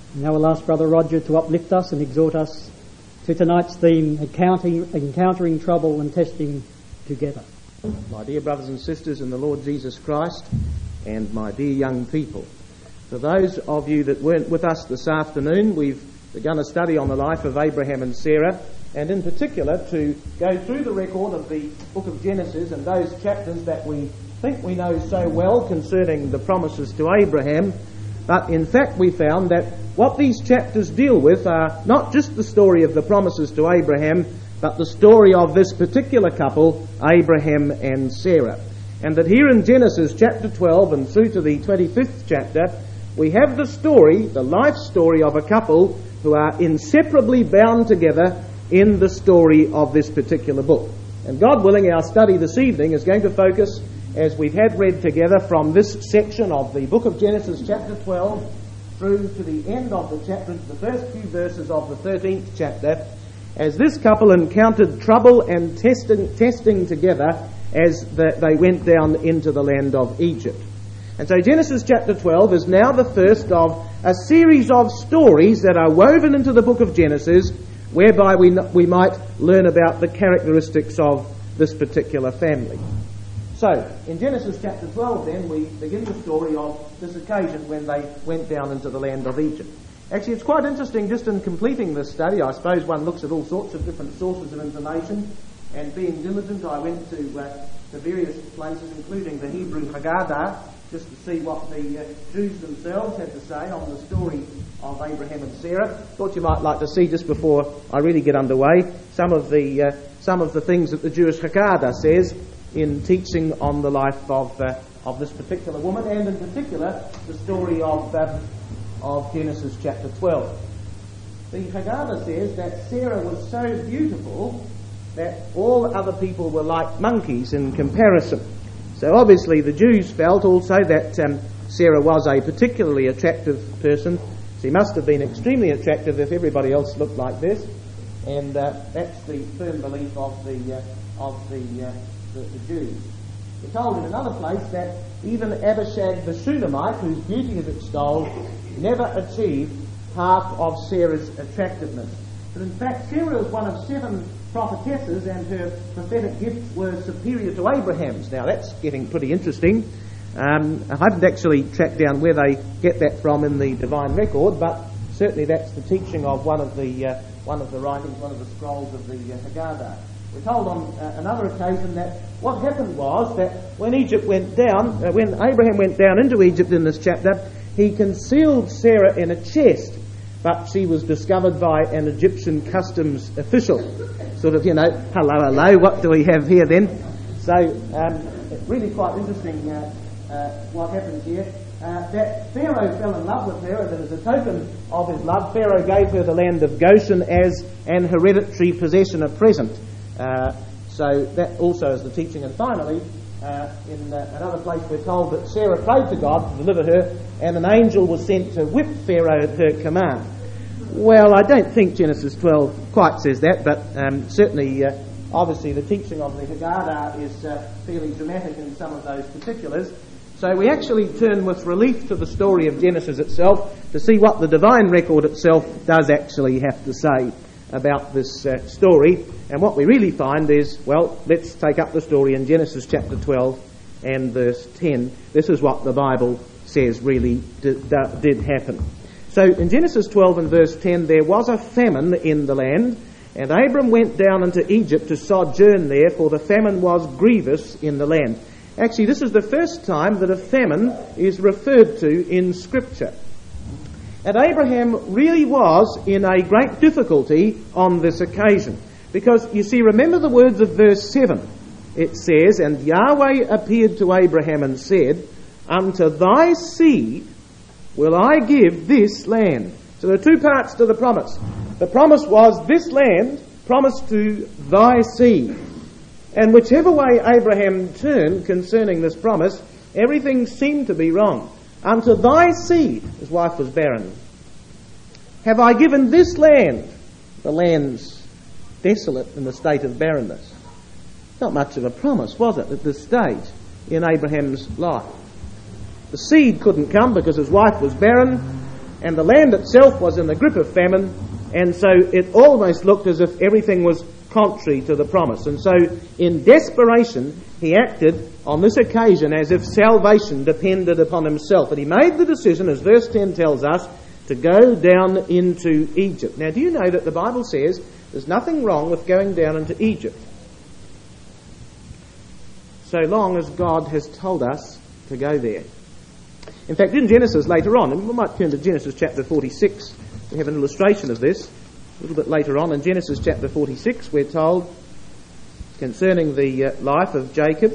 Now we'll ask Brother Roger to uplift us and exhort us to tonight's theme, encountering trouble and testing together. My dear brothers and sisters in the Lord Jesus Christ, and my dear young people, for those of you that weren't with us this afternoon, we've begun a study on the life of Abraham and Sarah, and in particular to go through the record of the book of Genesis and those chapters that we think we know so well concerning the promises to Abraham. But in fact we found that what these chapters deal with are not just the story of the promises to Abraham, but the story of this particular couple, Abraham and Sarah. And that here in Genesis chapter 12 and through to the 25th chapter, we have the story, the life story of a couple who are inseparably bound together in the story of this particular book. And God willing, our study this evening is going to focus, as we've had read together, from this section of the book of Genesis chapter 12 through to the end of the chapter, the first few verses of the 13th chapter, as this couple encountered trouble and testing together as they went down into the land of Egypt. And so Genesis chapter 12 is now the first of a series of stories that are woven into the book of Genesis, whereby we might learn about the characteristics of this particular family. So, in Genesis chapter 12 then, we begin the story of this occasion when they went down into the land of Egypt. Actually, it's quite interesting, just in completing this study, I suppose one looks at all sorts of different sources of information, and being diligent, I went to various places, including the Hebrew Haggadah, just to see what the Jews themselves had to say on the story of Abraham and Sarah. Thought you might like to see, just before I really get underway, some of the things that the Jewish Haggadah says in teaching on the life of this particular woman, and in particular the story of Genesis chapter 12. The Haggadah says that Sarah was so beautiful that all other people were like monkeys in comparison. So obviously the Jews felt also that Sarah was a particularly attractive person. She must have been extremely attractive if everybody else looked like this, and that's the firm belief of the Jews. We're told in another place that even Abishag the Shunammite, whose beauty is extolled, never achieved half of Sarah's attractiveness. But in fact, Sarah was one of 7 prophetesses, and her prophetic gifts were superior to Abraham's. Now that's getting pretty interesting. I haven't actually tracked down where they get that from in the divine record, but certainly that's the teaching of one of the writings, one of the scrolls of the Haggadah. We're told on another occasion that what happened was that when Abraham went down into Egypt in this chapter, he concealed Sarah in a chest, but she was discovered by an Egyptian customs official. Sort of, hello, what do we have here then? So, really quite interesting what happens here. That Pharaoh fell in love with her, and as a token of his love, Pharaoh gave her the land of Goshen as an hereditary possession, a present. So that also is the teaching. And finally, in another place we're told that Sarah prayed to God to deliver her, and an angel was sent to whip Pharaoh at her command. Well, I don't think Genesis 12 quite says that, but certainly, obviously, the teaching of the Haggadah is fairly dramatic in some of those particulars. So we actually turn with relief to the story of Genesis itself to see what the divine record itself does actually have to say about this story. And what we really find is, well, let's take up the story in Genesis chapter 12 and verse 10. This is what the Bible says really did happen. So in Genesis 12 and verse 10, there was a famine in the land, and Abram went down into Egypt to sojourn there, for the famine was grievous in the land. Actually, this is the first time that a famine is referred to in Scripture. And Abraham really was in a great difficulty on this occasion. Because, you see, remember the words of verse 7. It says, "And Yahweh appeared to Abraham and said, Unto thy seed will I give this land." So there are 2 parts to the promise. The promise was this land promised to thy seed. And whichever way Abraham turned concerning this promise, everything seemed to be wrong. Unto thy seed, his wife was barren, have I given this land. The land's desolate in the state of barrenness. Not much of a promise, was it, at this stage in Abraham's life? The seed couldn't come because his wife was barren. and the land itself was in the grip of famine, and so it almost looked as if everything was contrary to the promise. And so in desperation he acted on this occasion as if salvation depended upon himself, and he made the decision, as verse 10 tells us, to go down into Egypt. Now, do you know that the Bible says there's nothing wrong with going down into Egypt, so long as God has told us to go there? In fact, in Genesis later on, and we might turn to Genesis chapter 46, we have an illustration of this. A little bit later on in Genesis chapter 46, we're told concerning the life of Jacob.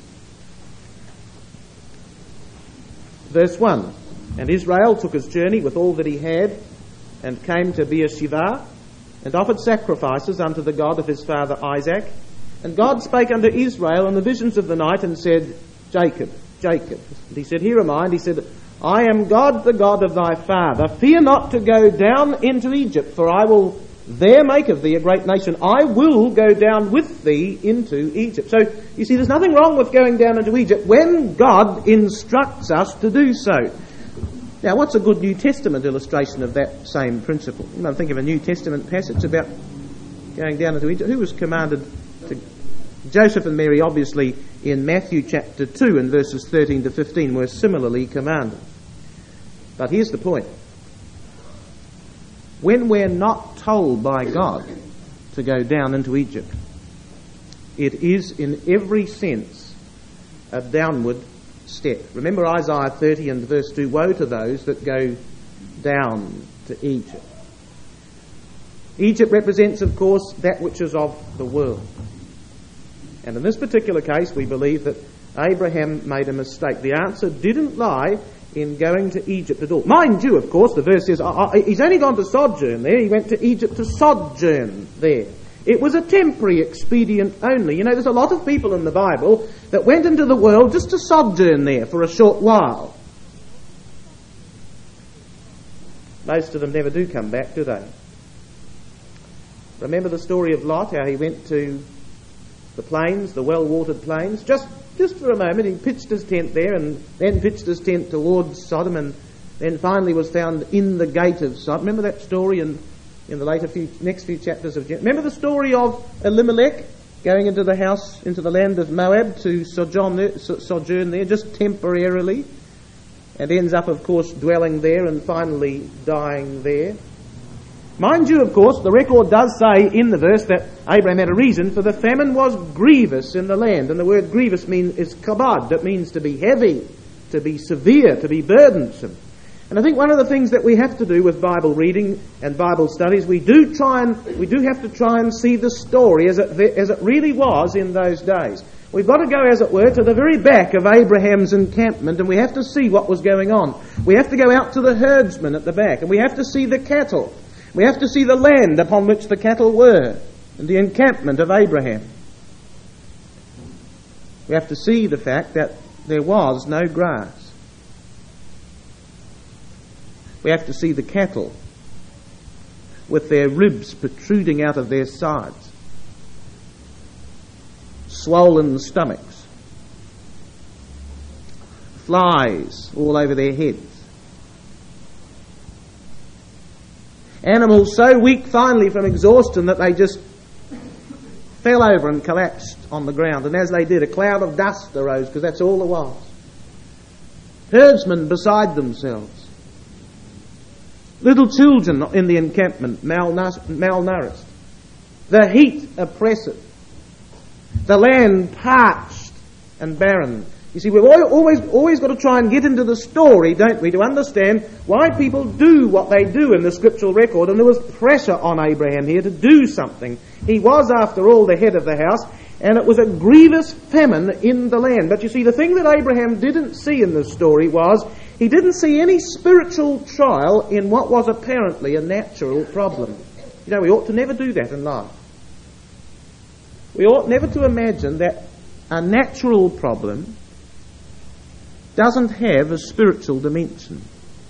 Verse 1, and Israel took his journey with all that he had, and came to Beersheba, and offered sacrifices unto the God of his father Isaac. And God spake unto Israel in the visions of the night, and said, Jacob, Jacob. And he said, Here am I. And he said, I am God, the God of thy father. Fear not to go down into Egypt, for I will there make of thee a great nation. I will go down with thee into Egypt. So, you see, there's nothing wrong with going down into Egypt when God instructs us to do so. Now, what's a good New Testament illustration of that same principle? You might think of a New Testament passage about going down into Egypt. Who was commanded to... Joseph and Mary, obviously, in Matthew chapter 2 and verses 13 to 15 were similarly commanded. But here's the point. When we're not told by God to go down into Egypt, it is in every sense a downward step. Remember Isaiah 30 and verse 2, woe to those that go down to Egypt. Egypt represents, of course, that which is of the world. And in this particular case, we believe that Abraham made a mistake. The answer didn't lie in going to Egypt at all. Mind you, of course, the verse says he's only gone to sojourn there. He went to Egypt to sojourn there. It was a temporary expedient only. You know, there's a lot of people in the Bible that went into the world just to sojourn there for a short while. Most of them never do come back, do they? Remember the story of Lot, how he went to the plains, the well-watered plains, just for a moment. He pitched his tent there and then pitched his tent towards Sodom, and then finally was found in the gate of Sodom. Remember that story in the next few chapters of Genesis? Remember the story of Elimelech going into the land of Moab to sojourn there just temporarily, and ends up, of course, dwelling there and finally dying there. Mind you, of course, the record does say in the verse that Abraham had a reason, for the famine was grievous in the land. And the word grievous is kabad. It means to be heavy, to be severe, to be burdensome. And I think one of the things that we have to do with Bible reading and Bible studies, we do have to try and see the story as it really was in those days. We've got to go, as it were, to the very back of Abraham's encampment, and we have to see what was going on. We have to go out to the herdsmen at the back, and we have to see the cattle. We have to see the land upon which the cattle were, and the encampment of Abraham. We have to see the fact that there was no grass. We have to see the cattle with their ribs protruding out of their sides, swollen stomachs, flies all over their heads. Animals so weak finally from exhaustion that they just fell over and collapsed on the ground. And as they did, a cloud of dust arose, because that's all there was. Herdsmen beside themselves. Little children in the encampment, malnourished. The heat oppressive. The land parched and barren. You see, we've always got to try and get into the story, don't we, to understand why people do what they do in the scriptural record. And there was pressure on Abraham here to do something. He was, after all, the head of the house, and it was a grievous famine in the land. But you see, the thing that Abraham didn't see in this story was he didn't see any spiritual trial in what was apparently a natural problem. You know, we ought to never do that in life. We ought never to imagine that a natural problem doesn't have a spiritual dimension.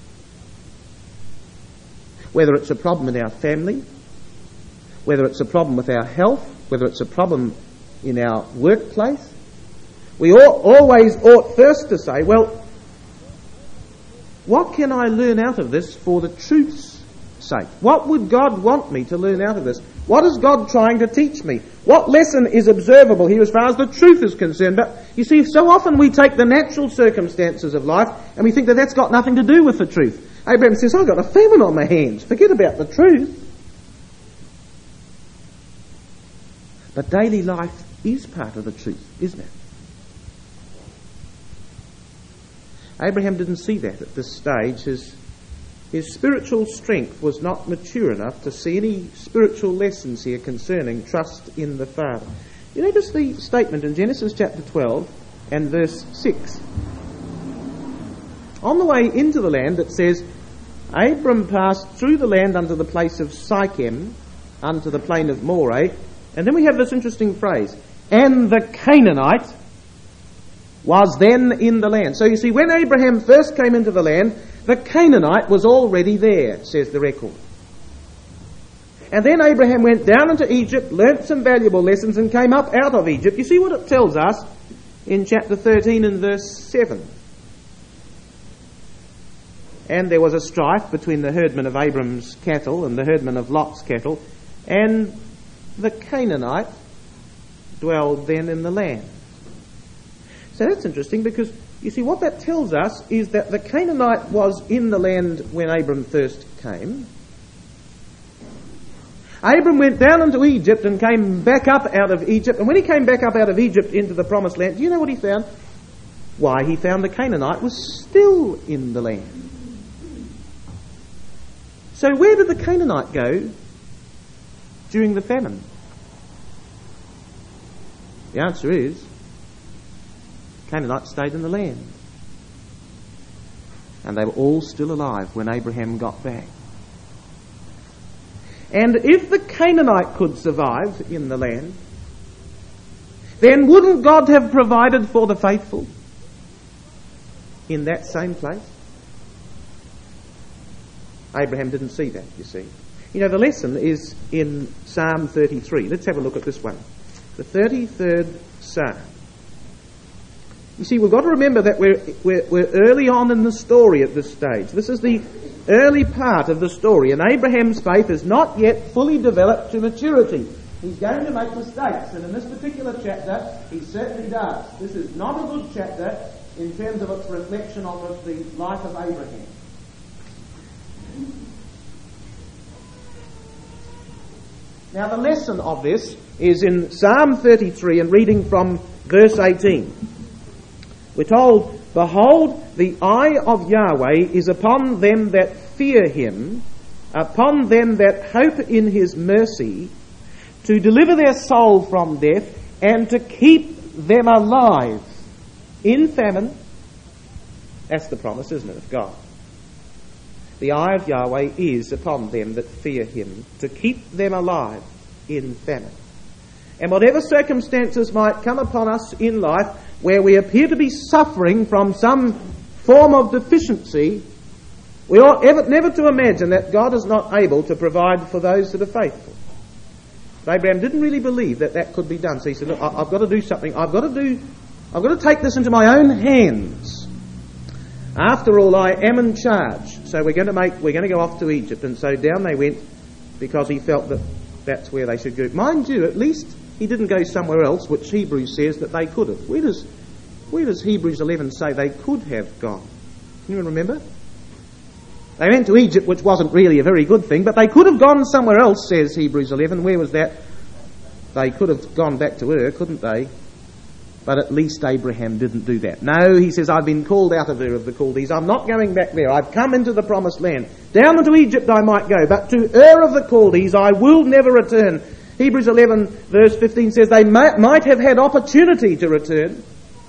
Whether it's a problem in our family, whether it's a problem with our health, whether it's a problem in our workplace, we always ought first to say, well, what can I learn out of this for the truth's sake? What would God want me to learn out of this? What is God trying to teach me? What lesson is observable here as far as the truth is concerned? But you see, so often we take the natural circumstances of life and we think that that's got nothing to do with the truth. Abraham says, I've got a famine on my hands. Forget about the truth. But daily life is part of the truth, isn't it? Abraham didn't see that at this stage. His spiritual strength was not mature enough to see any spiritual lessons here concerning trust in the Father. You notice the statement in Genesis chapter 12 and verse 6. On the way into the land it says, Abram passed through the land unto the place of Sichem, unto the plain of Moreh. And then we have this interesting phrase, and the Canaanite was then in the land. So you see, when Abraham first came into the land, the Canaanite was already there, says the record. And then Abraham went down into Egypt, learnt some valuable lessons and came up out of Egypt. You see what it tells us in chapter 13 and verse 7. And there was a strife between the herdmen of Abram's cattle and the herdmen of Lot's cattle, and the Canaanite dwelled then in the land. So that's interesting because, you see, what that tells us is that the Canaanite was in the land when Abram first came. Abram went down into Egypt and came back up out of Egypt. And when he came back up out of Egypt into the promised land, do you know what he found? Why, he found the Canaanite was still in the land. So where did the Canaanite go during the famine? The answer is, Canaanites stayed in the land. And they were all still alive when Abraham got back. And if the Canaanite could survive in the land, then wouldn't God have provided for the faithful in that same place? Abraham didn't see that, you see. You know, the lesson is in Psalm 33. Let's have a look at this one. The 33rd Psalm. You see, we've got to remember that we're early on in the story at this stage. This is the early part of the story, and Abraham's faith is not yet fully developed to maturity. He's going to make mistakes, and in this particular chapter, he certainly does. This is not a good chapter in terms of its reflection on the life of Abraham. Now, the lesson of this is in Psalm 33 and reading from verse 18. We're told, Behold, the eye of Yahweh is upon them that fear him, upon them that hope in his mercy, to deliver their soul from death and to keep them alive in famine. That's the promise, isn't it, of God? The eye of Yahweh is upon them that fear him, to keep them alive in famine. And whatever circumstances might come upon us in life where we appear to be suffering from some form of deficiency, we ought never to imagine that God is not able to provide for those that are faithful. But Abraham didn't really believe that that could be done. So he said, look, I've got to do something. I've got to take this into my own hands. After all, I am in charge. So we're going to go off to Egypt. And so down they went because he felt that that's where they should go. Mind you, at least he didn't go somewhere else, which Hebrews says that they could have. Where does Hebrews 11 say they could have gone? Can you remember? They went to Egypt, which wasn't really a very good thing, but they could have gone somewhere else, says Hebrews 11. Where was that? They could have gone back to Ur, couldn't they? But at least Abraham didn't do that. No, he says, I've been called out of Ur of the Chaldees. I'm not going back there. I've come into the promised land. Down into Egypt I might go, but to Ur of the Chaldees I will never return. Hebrews 11 verse 15 says they might have had opportunity to return,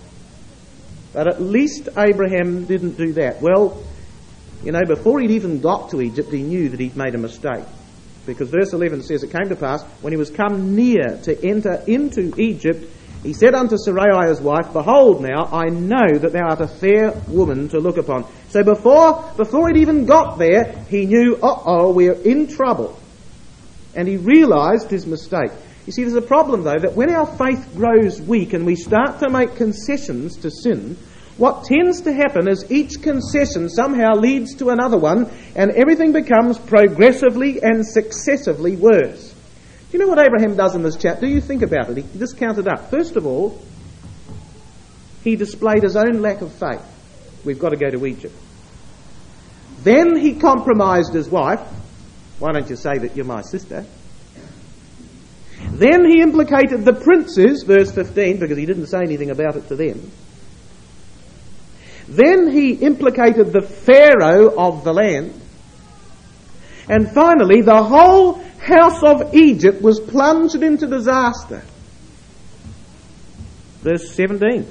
but at least Abraham didn't do that. Well, you know, before he'd even got to Egypt, he knew that he'd made a mistake. Because verse 11 says, it came to pass, when he was come near to enter into Egypt, he said unto Sarai his wife, Behold now, I know that thou art a fair woman to look upon. So before he'd even got there, he knew, we're in trouble. And he realised his mistake. You see, there's a problem, though, that when our faith grows weak and we start to make concessions to sin, what tends to happen is each concession somehow leads to another one, and everything becomes progressively and successively worse. Do you know what Abraham does in this chapter? You think about it. He just counted up. First of all, he displayed his own lack of faith. We've got to go to Egypt. Then he compromised his wife. Why don't you say that you're my sister? Then he implicated the princes, verse 15, because he didn't say anything about it to them. Then he implicated the Pharaoh of the land. And finally, the whole house of Egypt was plunged into disaster. Verse 17.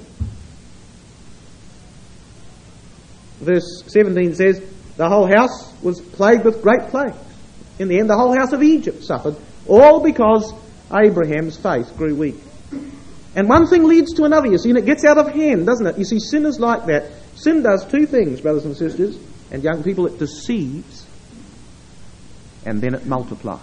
Verse 17 says, the whole house was plagued with great plagues. In the end, the whole house of Egypt suffered, all because Abraham's faith grew weak. And one thing leads to another, you see, and it gets out of hand, doesn't it? You see, sin is like that. Sin does two things, brothers and sisters, and young people. It deceives, and then it multiplies.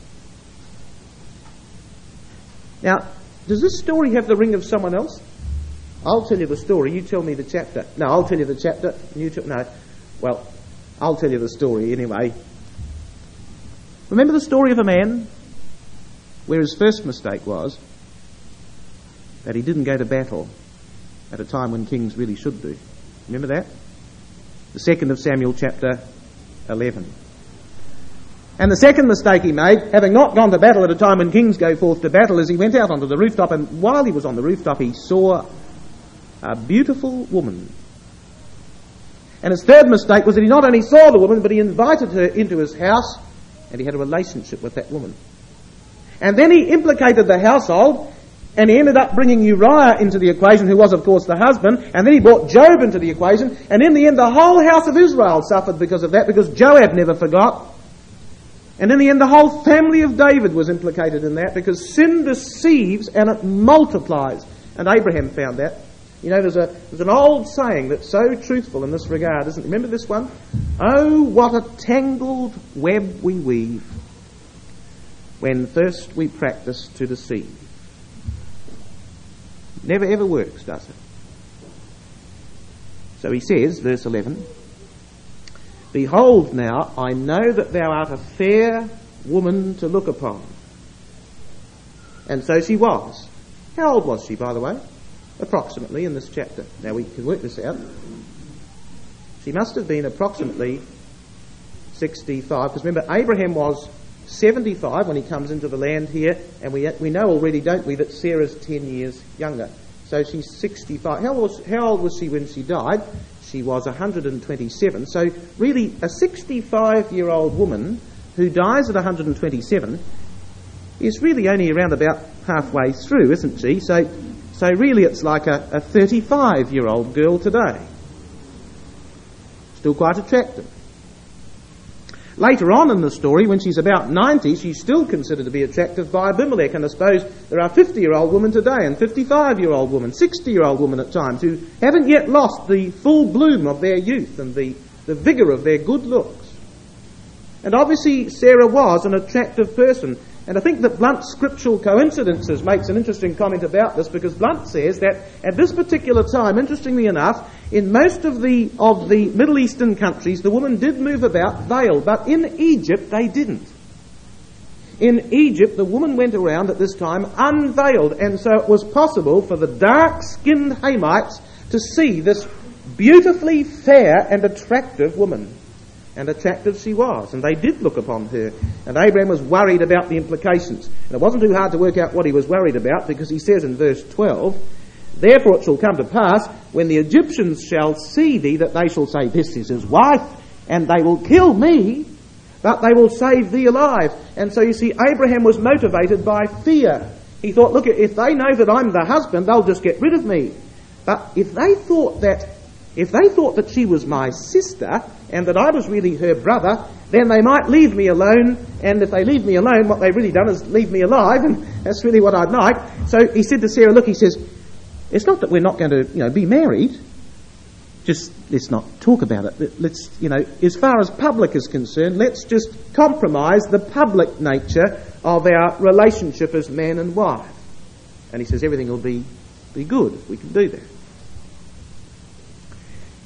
Now, does this story have the ring of someone else? I'll tell you the story, you tell me the chapter. No, I'll tell you the chapter, no. Well, I'll tell you the story anyway. Remember the story of a man where his first mistake was that he didn't go to battle at a time when kings really should do. Remember that? The 2nd of Samuel chapter 11. And the second mistake he made, having not gone to battle at a time when kings go forth to battle, is he went out onto the rooftop, and while he was on the rooftop he saw a beautiful woman. And his third mistake was that he not only saw the woman, but he invited her into his house, and he had a relationship with that woman. And then he implicated the household, and he ended up bringing Uriah into the equation, who was, of course, the husband, and then he brought Job into the equation, and in the end the whole house of Israel suffered because of that, because Joab never forgot. And in the end the whole family of David was implicated in that, because sin deceives and it multiplies. And Abraham found that. You know, there's an old saying that's so truthful in this regard, isn't it? Remember this one? Oh, what a tangled web we weave when first we practice to deceive. Never ever works, does it? So he says, verse 11, behold now, I know that thou art a fair woman to look upon. And so she was. How old was she, by the way? Approximately in this chapter. Now we can work this out. She must have been approximately 65, because remember Abraham was 75 when he comes into the land here, and we know already, don't we, that Sarah's 10 years younger. So she's 65. How old was she when she died? She was 127. So really a 65-year-old woman who dies at 127 is really only around about halfway through, isn't she? So really it's like a 35-year-old girl today. Still quite attractive. Later on in the story, when she's about 90, she's still considered to be attractive by Abimelech. And I suppose there are 50-year-old women today, and 55-year-old women, 60-year-old women at times, who haven't yet lost the full bloom of their youth and the vigour of their good looks. And obviously Sarah was an attractive person. And I think that Blunt's Scriptural Coincidences makes an interesting comment about this, because Blunt says that at this particular time, interestingly enough, in most of the Middle Eastern countries, the woman did move about veiled, but in Egypt they didn't. In Egypt, the woman went around at this time unveiled, and so it was possible for the dark-skinned Hamites to see this beautifully fair and attractive woman. And attractive she was, and they did look upon her. And Abraham was worried about the implications. And it wasn't too hard to work out what he was worried about, because he says in verse 12, therefore it shall come to pass, when the Egyptians shall see thee, that they shall say, this is his wife, and they will kill me, but they will save thee alive. And so you see, Abraham was motivated by fear. He thought, look, if they know that I'm the husband, they'll just get rid of me. But if they thought that she was my sister, and that I was really her brother, then they might leave me alone, and if they leave me alone, what they've really done is leave me alive, and that's really what I'd like. So he said to Sarah, look, he says, it's not that we're not going to, be married, just let's not talk about it. Let's, as far as public is concerned, let's just compromise the public nature of our relationship as man and wife. And he says everything will be good if we can do that.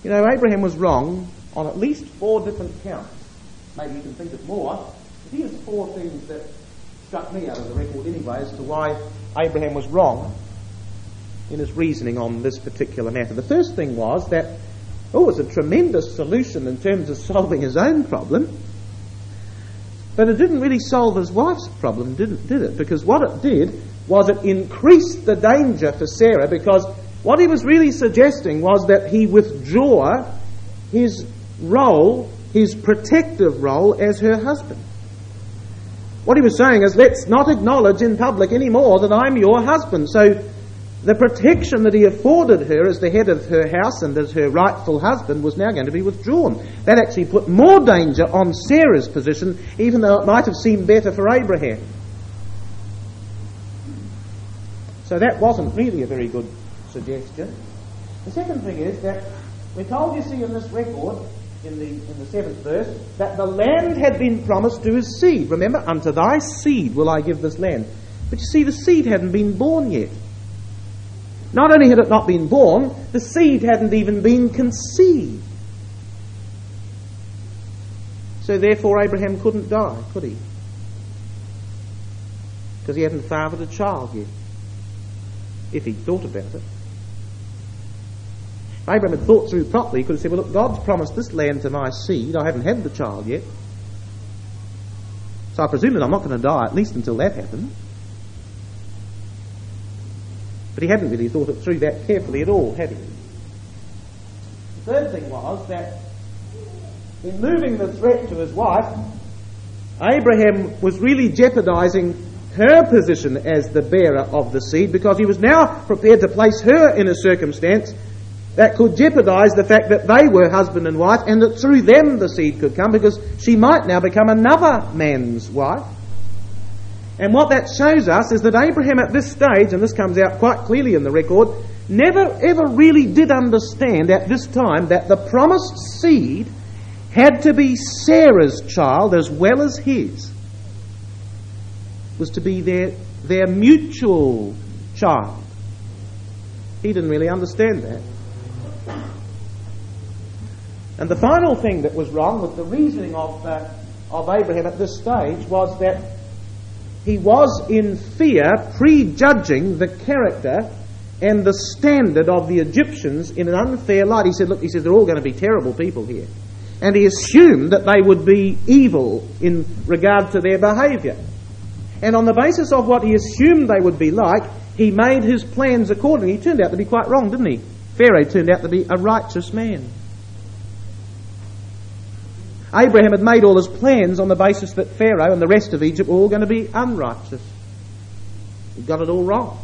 You know, Abraham was wrong on at least 4 different counts. Maybe you can think of more. But here's 4 things that struck me out of the record anyway as to why Abraham was wrong in his reasoning on this particular matter. The first thing was that, it was a tremendous solution in terms of solving his own problem, but it didn't really solve his wife's problem, did it? Because what it did was it increased the danger for Sarah, because what he was really suggesting was that he withdraw his role, his protective role as her husband. What he was saying is, let's not acknowledge in public anymore that I'm your husband. So the protection that he afforded her as the head of her house and as her rightful husband was now going to be withdrawn. That actually put more danger on Sarah's position, even though it might have seemed better for Abraham. So that wasn't really a very good suggestion. The second thing is that we're told, you see, in this record, in the 7th verse, that the land had been promised to his seed. Remember, unto thy seed will I give this land. But you see, the seed hadn't been born yet. Not only had it not been born, the seed hadn't even been conceived. So therefore Abraham couldn't die, could he? Because he hadn't fathered a child yet, if he'd thought about it. If Abraham had thought through properly, he could have said, well, look, God's promised this land to my seed. I haven't had the child yet. So I presume that I'm not going to die, at least until that happens. But he hadn't really thought it through that carefully at all, had he? The third thing was that in moving the threat to his wife, Abraham was really jeopardising her position as the bearer of the seed, because he was now prepared to place her in a circumstance that could jeopardise the fact that they were husband and wife, and that through them the seed could come, because she might now become another man's wife. And what that shows us is that Abraham at this stage, and this comes out quite clearly in the record, never ever really did understand at this time that the promised seed had to be Sarah's child as well as his. It was to be their mutual child. He didn't really understand that. And the final thing that was wrong with the reasoning of Abraham at this stage was that he was in fear prejudging the character and the standard of the Egyptians in an unfair light. He said, look, they're all going to be terrible people here. And he assumed that they would be evil in regard to their behaviour. And on the basis of what he assumed they would be like, he made his plans accordingly. He turned out to be quite wrong, didn't he? Pharaoh turned out to be a righteous man. Abraham had made all his plans on the basis that Pharaoh and the rest of Egypt were all going to be unrighteous. He got it all wrong.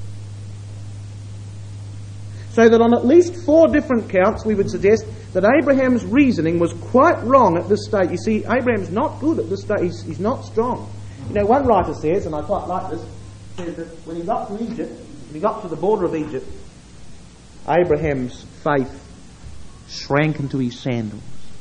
So that on at least 4 different counts we would suggest that Abraham's reasoning was quite wrong at this stage. You see, Abraham's not good at this stage. He's not strong. You know, one writer says, and I quite like this, says that when he got to Egypt, when he got to the border of Egypt, Abraham's faith shrank into his sandals.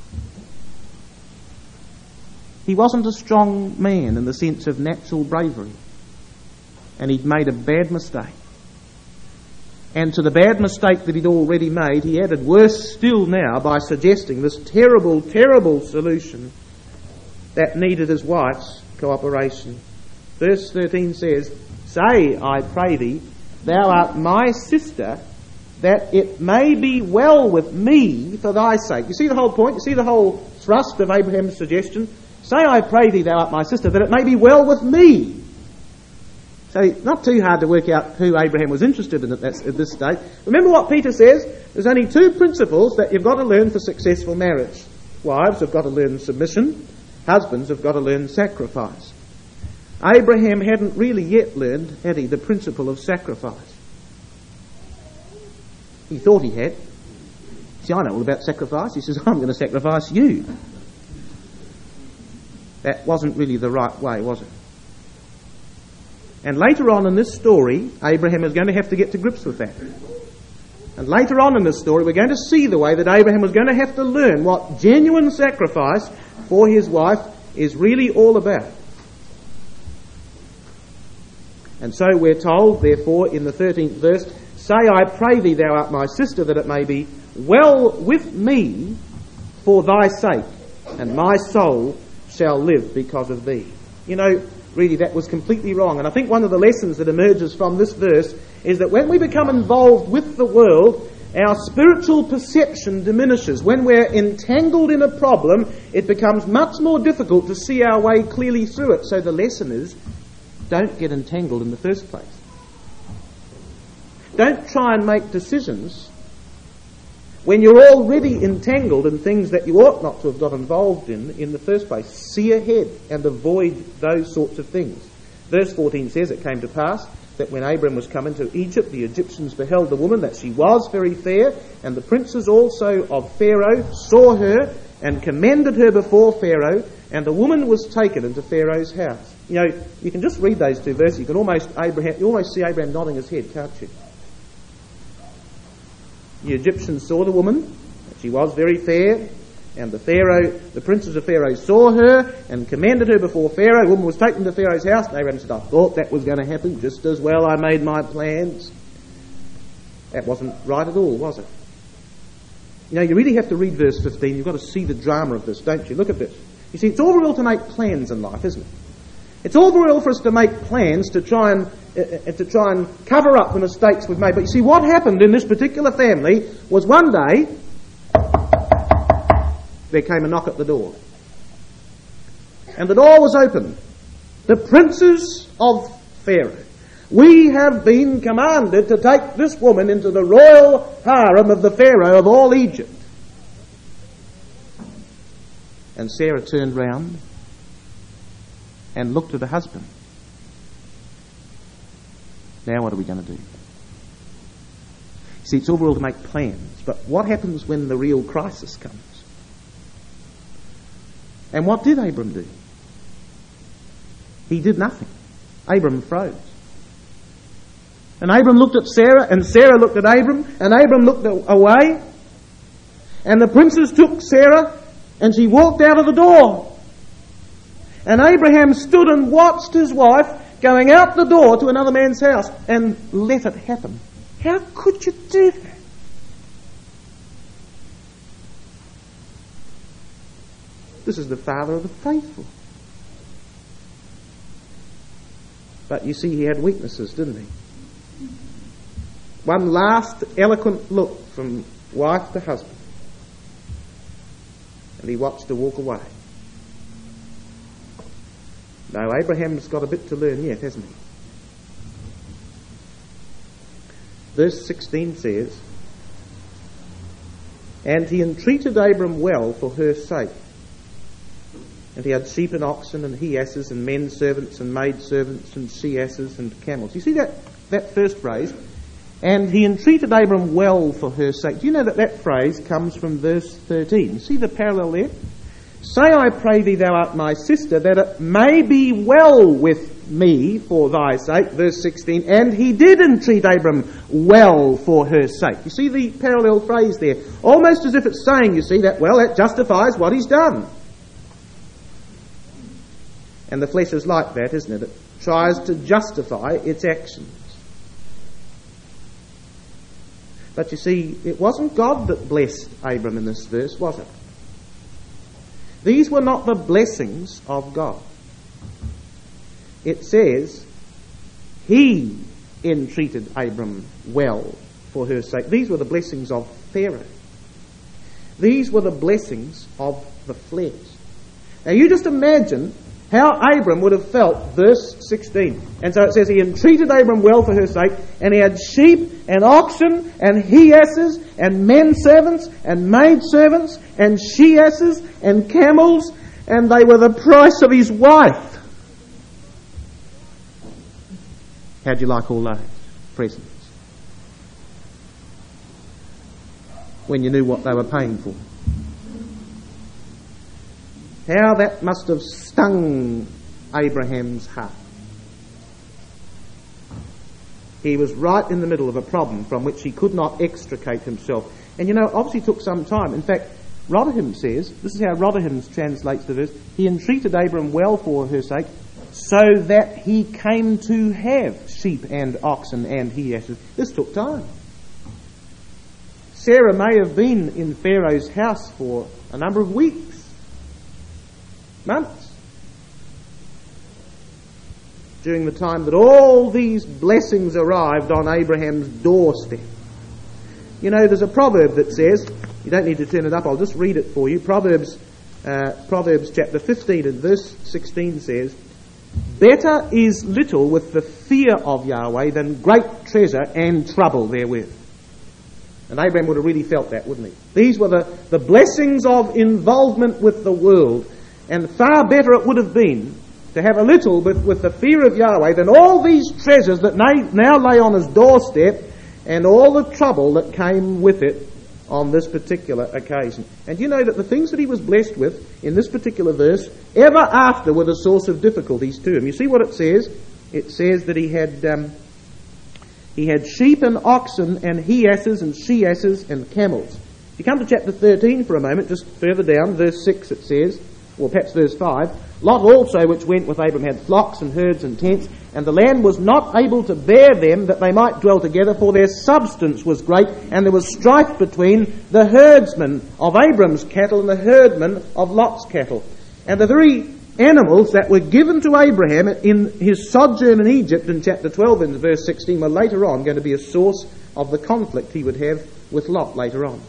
He wasn't a strong man in the sense of natural bravery. And he'd made a bad mistake. And to the bad mistake that he'd already made, he added worse still now by suggesting this terrible, terrible solution that needed his wife's cooperation. Verse 13 says, say, I pray thee, thou art my sister, that it may be well with me for thy sake. You see the whole point? You see the whole thrust of Abraham's suggestion? Say, I pray thee, thou art my sister, that it may be well with me. So, not too hard to work out who Abraham was interested in at this stage. Remember what Peter says? There's only 2 principles that you've got to learn for successful marriage. Wives have got to learn submission. Husbands have got to learn sacrifice. Abraham hadn't really yet learned, had he, the principle of sacrifice. He thought he had. See, I know all about sacrifice. He says, I'm going to sacrifice you. That wasn't really the right way, was it? And later on in this story, Abraham is going to have to get to grips with that. And later on in this story, we're going to see the way that Abraham was going to have to learn what genuine sacrifice for his wife is really all about. And so we're told, therefore, in the 13th verse, say, I pray thee, thou art my sister, that it may be well with me for thy sake, and my soul shall live because of thee. You know, really that was completely wrong. And I think one of the lessons that emerges from this verse is that when we become involved with the world, our spiritual perception diminishes. When we're entangled in a problem, it becomes much more difficult to see our way clearly through it. So the lesson is, don't get entangled in the first place. Don't try and make decisions when you're already entangled in things that you ought not to have got involved in the first place. See ahead and avoid those sorts of things. Verse 14 says, it came to pass that when Abram was come into Egypt, the Egyptians beheld the woman, that she was very fair, and the princes also of Pharaoh saw her and commended her before Pharaoh, and the woman was taken into Pharaoh's house. You know, you can just read those two verses. You can almost see Abraham nodding his head, can't you? The Egyptians saw the woman, that she was very fair, and the princes of Pharaoh saw her and commended her before Pharaoh. The woman was taken to Pharaoh's house, and Abraham said, I thought that was going to happen just as well. I made my plans. That wasn't right at all, was it? You know, you really have to read verse 15. You've got to see the drama of this, don't you? Look at this. You see, it's all very well to make plans in life, isn't it? It's all very well for us to make plans to try and cover up the mistakes we've made. But you see, what happened in this particular family was one day there came a knock at the door. And the door was open. The princes of Pharaoh, we have been commanded to take this woman into the royal harem of the Pharaoh of all Egypt. And Sarah turned round and looked at her husband. Now what are we going to do? See, it's all well to make plans, but what happens when the real crisis comes? And what did Abram do? He did nothing. Abram froze. And Abram looked at Sarah, and Sarah looked at Abram, and Abram looked away. And the princes took Sarah, and she walked out of the door. And Abraham stood and watched his wife going out the door to another man's house and let it happen. How could you do that? This is the father of the faithful. But you see, he had weaknesses, didn't he? One last eloquent look from wife to husband, and he watched her walk away. No, Abraham's got a bit to learn yet, hasn't he? Verse 16 says, and he entreated Abram well for her sake. And he had sheep and oxen and he-asses and men servants and maid servants and she-asses and camels. You see that first phrase? And he entreated Abram well for her sake. Do you know that phrase comes from verse 13? See the parallel there? Say, I pray thee, thou art my sister, that it may be well with me for thy sake. Verse 16. And he did entreat Abram well for her sake. You see the parallel phrase there? Almost as if it's saying, you see, that justifies what he's done. And the flesh is like that, isn't it? It tries to justify its actions. But you see, it wasn't God that blessed Abram in this verse, was it? These were not the blessings of God. It says, he entreated Abram well for her sake. These were the blessings of Pharaoh. These were the blessings of the flesh. Now you just imagine how Abram would have felt, verse 16. And so it says he entreated Abram well for her sake, and he had sheep and oxen and he-asses and men servants and maid servants and she-asses and camels, and they were the price of his wife. How'd you like all those presents? When you knew what they were paying for. How that must have stung Abraham's heart. He was right in the middle of a problem from which he could not extricate himself. And you know, it obviously took some time. In fact, Rotherham says, this is how Rotherham translates the verse, he entreated Abram well for her sake, so that he came to have sheep and oxen and he-asses. This took time. Sarah may have been in Pharaoh's house for a number of weeks, months, during the time that all these blessings arrived on Abraham's doorstep. You know, there's a proverb that says, you don't need to turn it up, I'll just read it for you. Proverbs chapter 15 and verse 16 says, "Better is little with the fear of Yahweh than great treasure and trouble therewith." And Abraham would have really felt that, wouldn't he? These were the blessings of involvement with the world. And far better it would have been to have a little with the fear of Yahweh than all these treasures that now lay on his doorstep and all the trouble that came with it on this particular occasion. And you know that the things that he was blessed with in this particular verse ever after were the source of difficulties to him. You see what it says? It says that he had sheep and oxen and he-asses and she-asses and camels. If you come to chapter 13 for a moment, just further down, verse 6 it says, or perhaps verse 5, "Lot also, which went with Abram, had flocks and herds and tents, and the land was not able to bear them, that they might dwell together, for their substance was great, and there was strife between the herdsmen of Abram's cattle and the herdmen of Lot's cattle." And the very animals that were given to Abraham in his sojourn in Egypt in chapter 12 and verse 16 were later on going to be a source of the conflict he would have with Lot later on.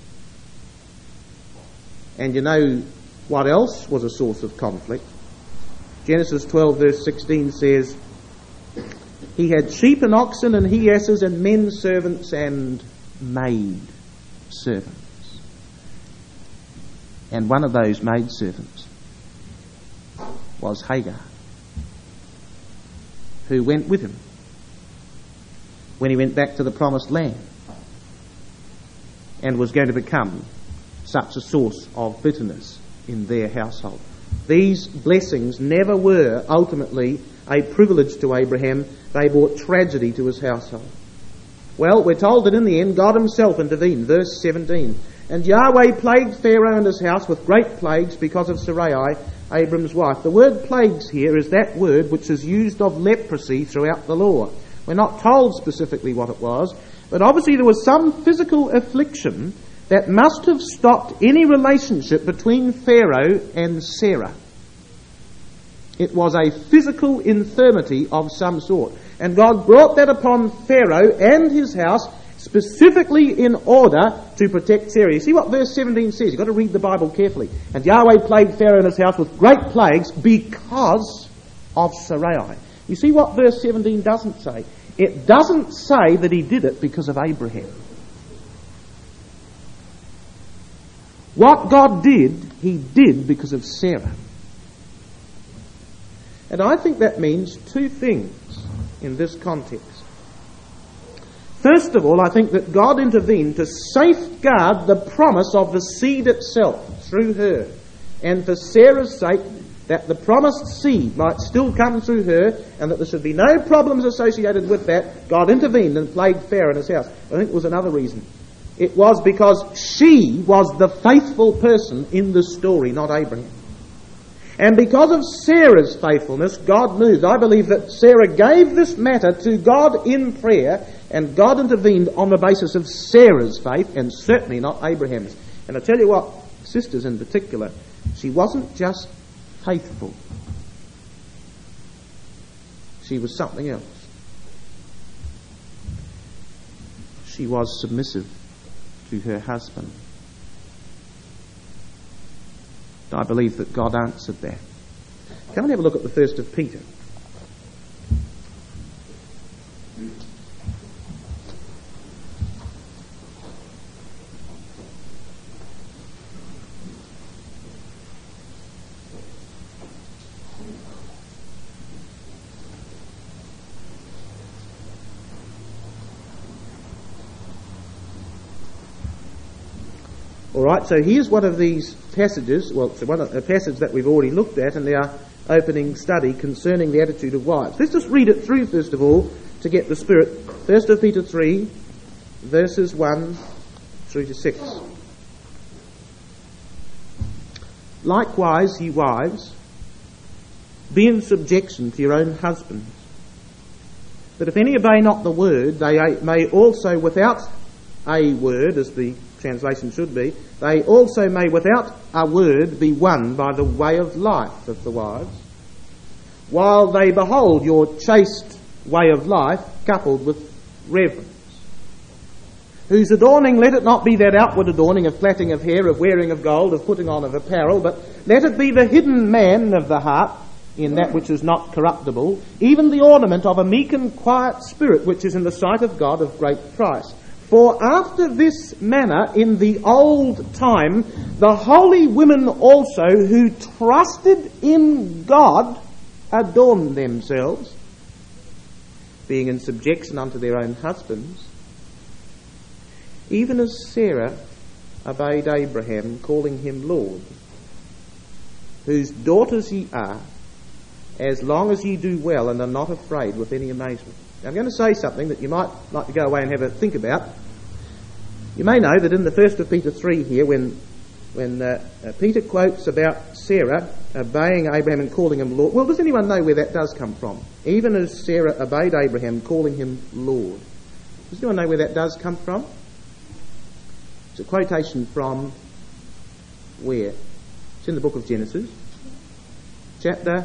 And you know what else was a source of conflict? Genesis 12 verse 16 says, "He had sheep and oxen and he-asses and men servants and maid servants." And one of those maid servants was Hagar, who went with him when he went back to the promised land and was going to become such a source of bitterness in their household. These blessings never were ultimately a privilege to Abraham. They brought tragedy to his household. Well, we're told that in the end God himself intervened. Verse 17, "And Yahweh plagued Pharaoh and his house with great plagues because of Sarai, Abram's wife." The word plagues here is that word which is used of leprosy throughout the law. We're not told specifically what it was, but obviously there was some physical affliction that must have stopped any relationship between Pharaoh and Sarah. It was a physical infirmity of some sort. And God brought that upon Pharaoh and his house specifically in order to protect Sarah. You see what verse 17 says? You've got to read the Bible carefully. "And Yahweh plagued Pharaoh and his house with great plagues because of Sarai." You see what verse 17 doesn't say? It doesn't say that he did it because of Abraham. What God did, he did because of Sarah. And I think that means two things in this context. First of all, I think that God intervened to safeguard the promise of the seed itself through her. And for Sarah's sake, that the promised seed might still come through her and that there should be no problems associated with that, God intervened and plagued Pharaoh and his house. I think there was another reason. It was because she was the faithful person in the story, not Abraham. And because of Sarah's faithfulness, God moved. I believe that Sarah gave this matter to God in prayer, and God intervened on the basis of Sarah's faith, and certainly not Abraham's. And I tell you what, sisters in particular, she wasn't just faithful. She was something else. She was submissive to her husband. I believe that God answered that. Come and have a look at the first of Peter. Alright, so here's one of these passages, a passage that we've already looked at in our opening study concerning the attitude of wives. Let's just read it through first of all to get the spirit. 1 Peter 3, verses 1 through to 6. "Likewise, ye wives, be in subjection to your own husbands, that if any obey not the word, they may also without a word, as the translation should be, they also may without a word be won by the way of life of the wives, while they behold your chaste way of life coupled with reverence. Whose adorning, let it not be that outward adorning of plaiting of hair, of wearing of gold, of putting on of apparel, but let it be the hidden man of the heart, in that which is not corruptible, even the ornament of a meek and quiet spirit, which is in the sight of God of great price. For after this manner in the old time, the holy women also who trusted in God adorned themselves, being in subjection unto their own husbands, even as Sarah obeyed Abraham, calling him Lord, whose daughters ye are, as long as ye do well and are not afraid with any amazement. Now I'm going to say something that you might like to go away and have a think about. You may know that in the 1 of Peter 3 here, when Peter quotes about Sarah obeying Abraham and calling him Lord, well, does anyone know where that does come from? Even as Sarah obeyed Abraham, calling him Lord. Does anyone know where that does come from? It's a quotation from where? It's in the book of Genesis. Chapter?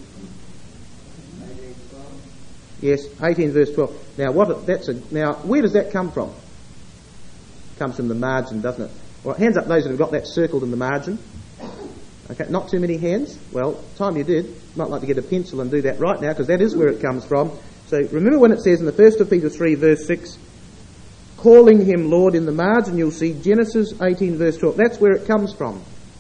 Yes, 18 verse 12. Now, where does that come from? It comes from the margin, doesn't it? Well, hands up those that have got that circled in the margin. Okay, not too many hands. Well, time you did. Might like to get a pencil and do that right now, because that is where it comes from. So remember when it says in the 1 of Peter 3 verse 6, calling him Lord, in the margin you'll see Genesis 18 verse 12. That's where it comes from.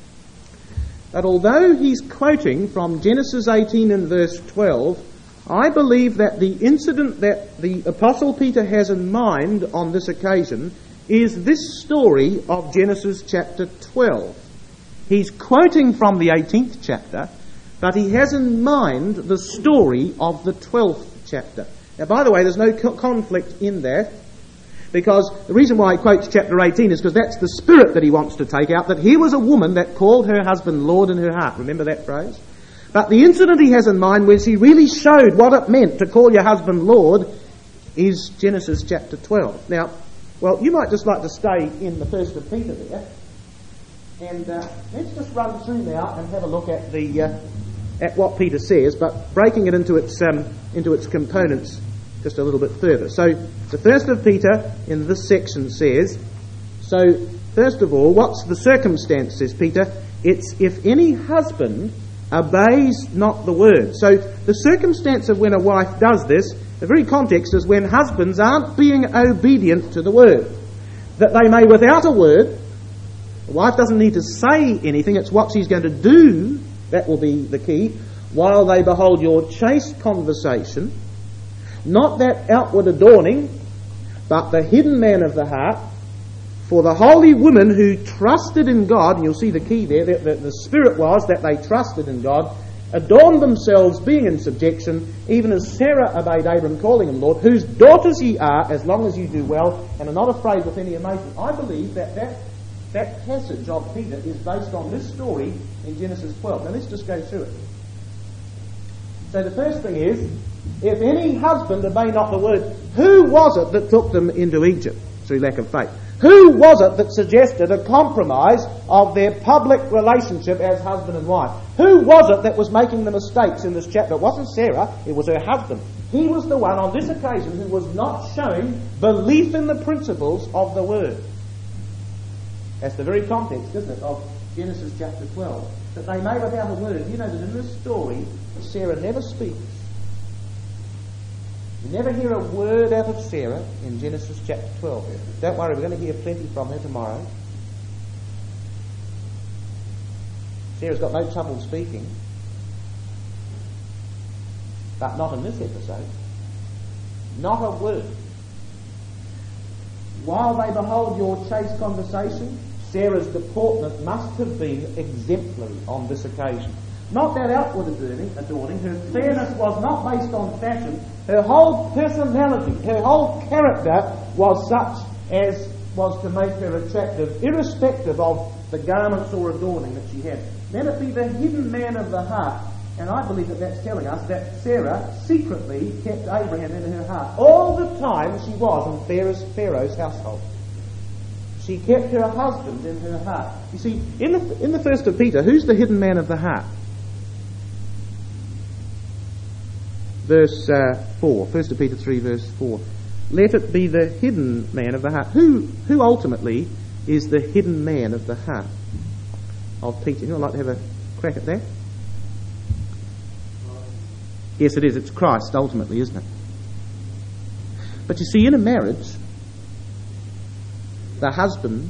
But although he's quoting from Genesis 18 and verse 12, I believe that the incident that the Apostle Peter has in mind on this occasion is this story of Genesis chapter 12. He's quoting from the 18th chapter, but he has in mind the story of the 12th chapter. Now, by the way, there's no conflict in that, because the reason why he quotes chapter 18 is because that's the spirit that he wants to take out, that here was a woman that called her husband Lord in her heart. Remember that phrase? But the incident he has in mind, where he really showed what it meant to call your husband Lord, is Genesis chapter 12. Now, well, you might just like to stay in the 1st of Peter there, and let's just run through now and have a look at at what Peter says, but breaking it into its components just a little bit further. So, the 1st of Peter in this section says, so first of all, what's the circumstance, says Peter? It's if any husband obeys not the word. So the circumstance of when a wife does this, the very context is when husbands aren't being obedient to the word. That they may without a word, the wife doesn't need to say anything, it's what she's going to do, that will be the key, while they behold your chaste conversation, not that outward adorning, but the hidden man of the heart, for the holy women who trusted in God, and you'll see the key there, the spirit was that they trusted in God, adorned themselves being in subjection, even as Sarah obeyed Abram, calling him Lord, whose daughters ye are, as long as you do well, and are not afraid with any amazement. I believe that passage of Peter is based on this story in Genesis 12. Now let's just go through it. So the first thing is, if any husband obey not the word, who was it that took them into Egypt through lack of faith? Who was it that suggested a compromise of their public relationship as husband and wife? Who was it that was making the mistakes in this chapter? It wasn't Sarah, it was her husband. He was the one on this occasion who was not showing belief in the principles of the word. That's the very context, isn't it, of Genesis chapter 12. That they may without a word. You know that in this story, Sarah never speaks. You never hear a word out of Sarah in Genesis chapter 12. Don't worry, we're going to hear plenty from her tomorrow. Sarah's got no trouble speaking. But not in this episode. Not a word. While they behold your chaste conversation, Sarah's deportment must have been exemplary on this occasion. Not that outward adorning. Her fairness was not based on fashion. Her whole personality, her whole character was such as was to make her attractive, irrespective of the garments or adorning that she had. Let it be the hidden man of the heart. And I believe that that's telling us that Sarah secretly kept Abraham in her heart all the time she was in Pharaoh's household. She kept her husband in her heart. You see, in the first of Peter, who's the hidden man of the heart? Verse 4, 1 Peter 3, verse 4. Let it be the hidden man of the heart. Who ultimately is the hidden man of the heart of Peter? Anyone like to have a crack at that? Yes, it is. It's Christ ultimately, isn't it? But you see, in a marriage, the husband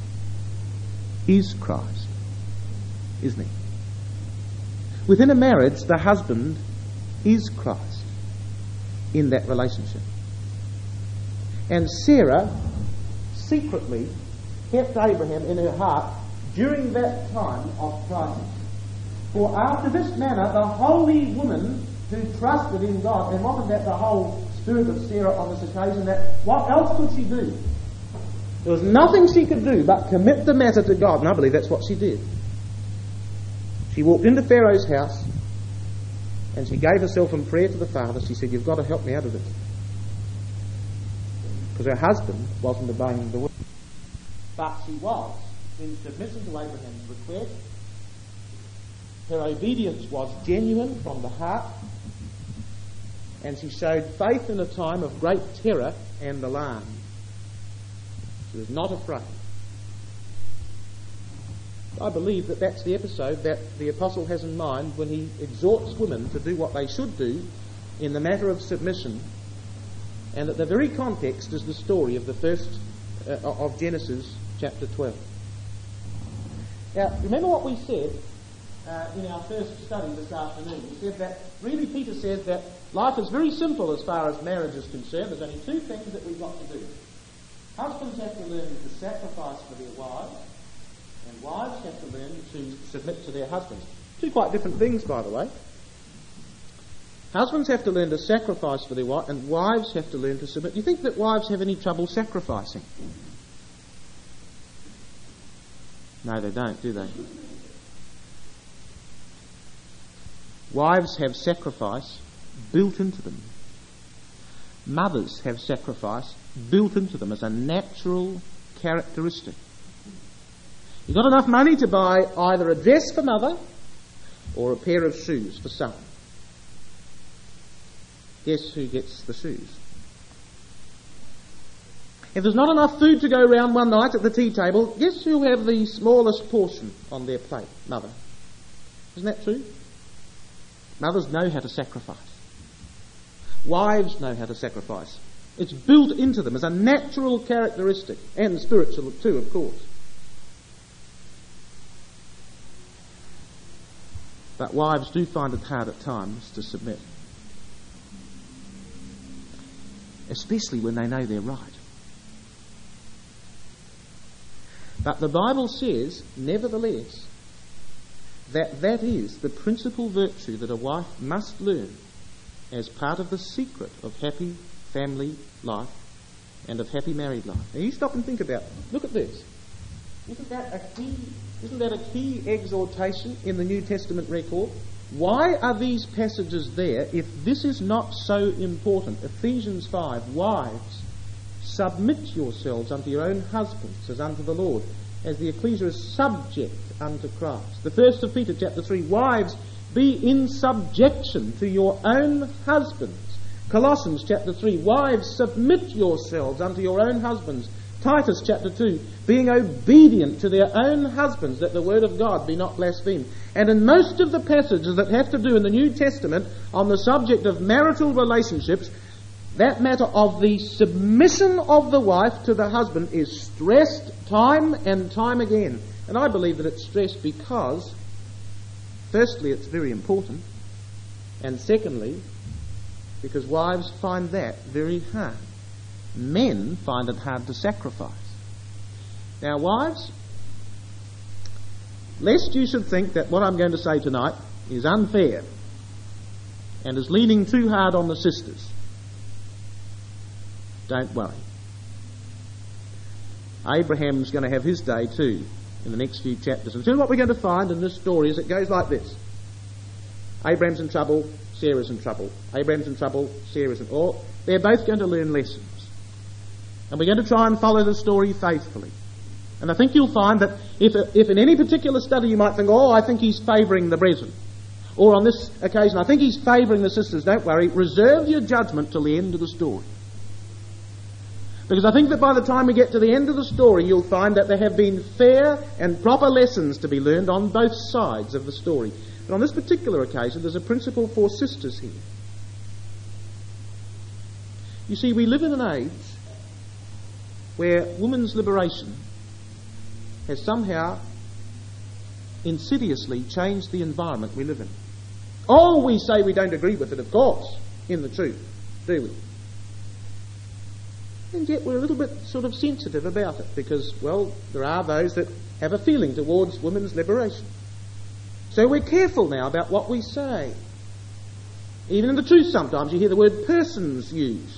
is Christ, isn't he? Within a marriage, the husband is Christ in that relationship. And Sarah secretly kept Abraham in her heart during that time of crisis. For after this manner, the holy woman who trusted in God, and wasn't that the whole spirit of Sarah on this occasion, that what else could she do? There was nothing she could do but commit the matter to God, and I believe that's what she did. She walked into Pharaoh's house and she gave herself in prayer to the Father. She said, "You've got to help me out of this." Because her husband wasn't obeying the word. But she was in submission to Abraham's request. Her obedience was genuine from the heart, and she showed faith in a time of great terror and alarm. She was not afraid. I believe that that's the episode that the apostle has in mind when he exhorts women to do what they should do in the matter of submission, and that the very context is the story of the first of Genesis chapter 12. Now, remember what we said in our first study this afternoon. We said that, really Peter said that life is very simple as far as marriage is concerned. There's only two things that we've got to do. Husbands have to learn to sacrifice for their wives, and wives have to learn to submit to their husbands. Two quite different things, by the way. Husbands have to learn to sacrifice for their wife, and wives have to learn to submit. Do you think that wives have any trouble sacrificing? No, they don't, do they? Wives have sacrifice built into them. Mothers have sacrifice built into them as a natural characteristic. You've got enough money to buy either a dress for mother or a pair of shoes for son. Guess who gets the shoes? If there's not enough food to go round one night at the tea table, guess who'll have the smallest portion on their plate? Mother. Isn't that true? Mothers know how to sacrifice. Wives know how to sacrifice. It's built into them as a natural characteristic, and spiritual too, of course. But wives do find it hard at times to submit, especially when they know they're right. But the Bible says, nevertheless, that is the principal virtue that a wife must learn as part of the secret of happy family life and of happy married life. Now you stop and think about it. Look at this. Isn't that a key exhortation in the New Testament record? Why are these passages there if this is not so important? Ephesians 5, wives, submit yourselves unto your own husbands as unto the Lord, as the ecclesia is subject unto Christ. The first of Peter chapter 3, wives, be in subjection to your own husbands. Colossians chapter 3, wives, submit yourselves unto your own husbands. Titus chapter 2, being obedient to their own husbands, that the word of God be not blasphemed. And in most of the passages that have to do in the New Testament on the subject of marital relationships, that matter of the submission of the wife to the husband is stressed time and time again. And I believe that it's stressed because, firstly, it's very important, and secondly, because wives find that very hard. Men find it hard to sacrifice. Now, wives, lest you should think that what I'm going to say tonight is unfair and is leaning too hard on the sisters, don't worry. Abraham's going to have his day too in the next few chapters. And so what we're going to find in this story is it goes like this. Abraham's in trouble, Sarah's in trouble. Abraham's in trouble, Sarah's in trouble. They're both going to learn lessons. And we're going to try and follow the story faithfully. And I think you'll find that if in any particular study you might think, oh, I think he's favouring the brethren, or on this occasion, I think he's favouring the sisters, don't worry, reserve your judgment till the end of the story. Because I think that by the time we get to the end of the story, you'll find that there have been fair and proper lessons to be learned on both sides of the story. But on this particular occasion, there's a principle for sisters here. You see, we live in an age where women's liberation has somehow insidiously changed the environment we live in. Oh, we say we don't agree with it, of course, in the truth, do we? And yet we're a little bit sort of sensitive about it because, well, there are those that have a feeling towards women's liberation. So we're careful now about what we say. Even in the truth sometimes you hear the word persons used.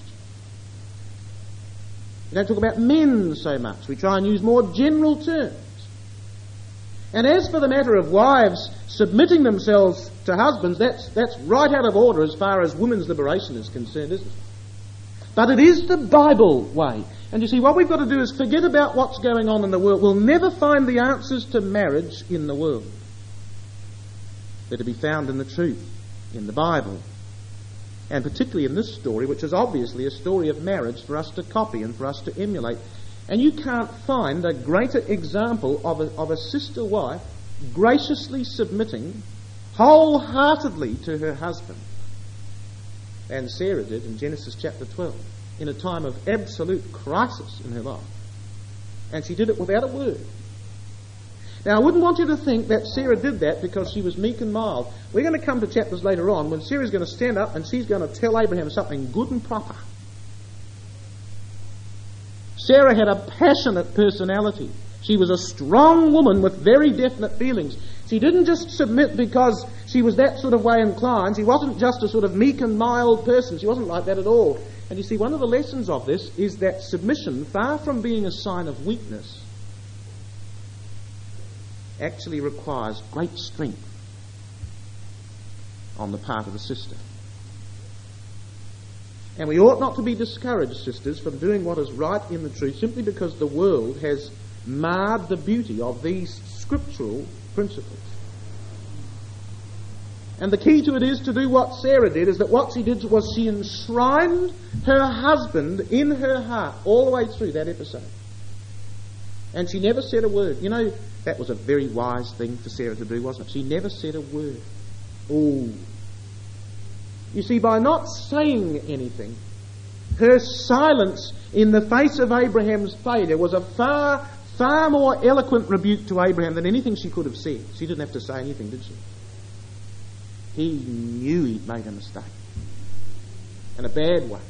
We don't talk about men so much. We try and use more general terms. And as for the matter of wives submitting themselves to husbands, that's right out of order as far as women's liberation is concerned, isn't it? But it is the Bible way. And you see, what we've got to do is forget about what's going on in the world. We'll never find the answers to marriage in the world. They're to be found in the truth, in the Bible. And particularly in this story, which is obviously a story of marriage for us to copy and for us to emulate. And you can't find a greater example of a sister wife graciously submitting wholeheartedly to her husband than Sarah did in Genesis chapter 12, in a time of absolute crisis in her life. And she did it without a word. Now, I wouldn't want you to think that Sarah did that because she was meek and mild. We're going to come to chapters later on when Sarah's going to stand up and she's going to tell Abraham something good and proper. Sarah had a passionate personality. She was a strong woman with very definite feelings. She didn't just submit because she was that sort of way inclined. She wasn't just a sort of meek and mild person. She wasn't like that at all. And you see, one of the lessons of this is that submission, far from being a sign of weakness, actually requires great strength on the part of the sister. And we ought not to be discouraged, sisters, from doing what is right in the truth simply because the world has marred the beauty of these scriptural principles. And the key to it is to do what Sarah did, is that what she did was she enshrined her husband in her heart all the way through that episode. And she never said a word. You know, that was a very wise thing for Sarah to do, wasn't it? She never said a word. Oh. You see, by not saying anything, her silence in the face of Abraham's failure was a far, far more eloquent rebuke to Abraham than anything she could have said. She didn't have to say anything, did she? He knew he'd made a mistake. And a bad one.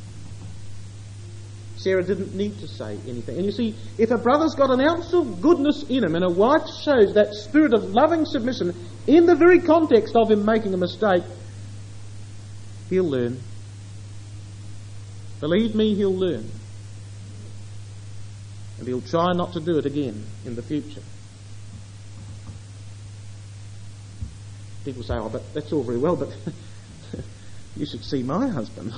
Sarah didn't need to say anything. And you see, if a brother's got an ounce of goodness in him and a wife shows that spirit of loving submission in the very context of him making a mistake, he'll learn. Believe me, he'll learn. And he'll try not to do it again in the future. People say, oh, but that's all very well, but you should see my husband.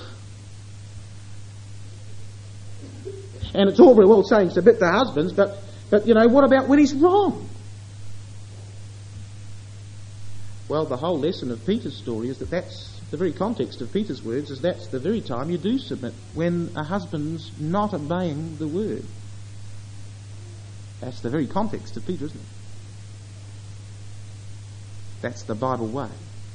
And it's all very well saying submit to husbands, but you know, what about when he's wrong? Well, the whole lesson of Peter's story is that's the very context of Peter's words, is that's the very time you do submit, when a husband's not obeying the word. That's the very context of Peter, isn't it? That's the Bible way.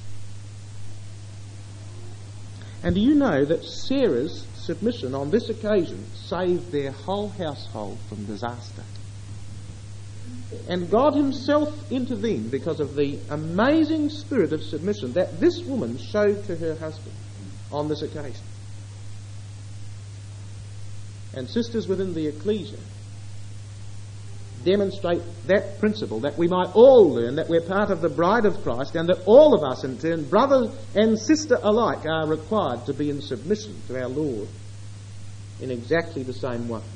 And do you know that Sarah's submission on this occasion saved their whole household from disaster? And God himself intervened because of the amazing spirit of submission that this woman showed to her husband on this occasion. And sisters within the ecclesia demonstrate that principle, that we might all learn that we're part of the bride of Christ, and that all of us in turn, brother and sister alike, are required to be in submission to our Lord in exactly the same way.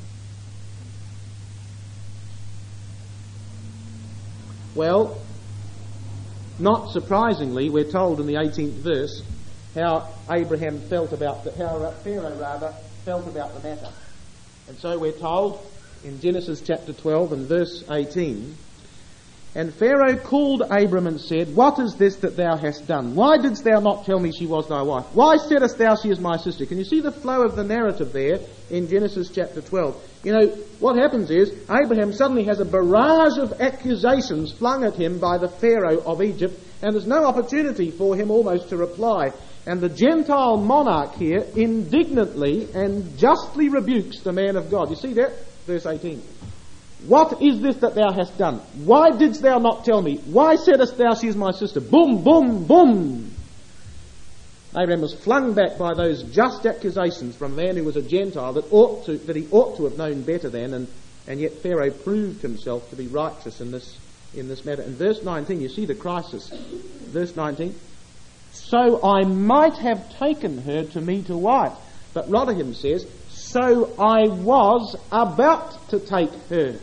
Well, not surprisingly, we're told in the 18th verse how Pharaoh felt about the matter. And so we're told in Genesis chapter 12 and verse 18. And Pharaoh called Abram and said, What is this that thou hast done? Why didst thou not tell me she was thy wife? Why saidst thou she is my sister? Can you see the flow of the narrative there in Genesis chapter 12? You know, what happens is Abraham suddenly has a barrage of accusations flung at him by the Pharaoh of Egypt, and there's no opportunity for him almost to reply. And the Gentile monarch here indignantly and justly rebukes the man of God. You see that? Verse 18. What is this that thou hast done? Why didst thou not tell me? Why saidst thou she is my sister? Boom, boom, boom. Abraham was flung back by those just accusations from a man who was a Gentile that he ought to have known better than, and yet Pharaoh proved himself to be righteous in this matter. In verse 19, you see the crisis. Verse 19. So I might have taken her to me to wife. But Rotherham says, so I was about to take her.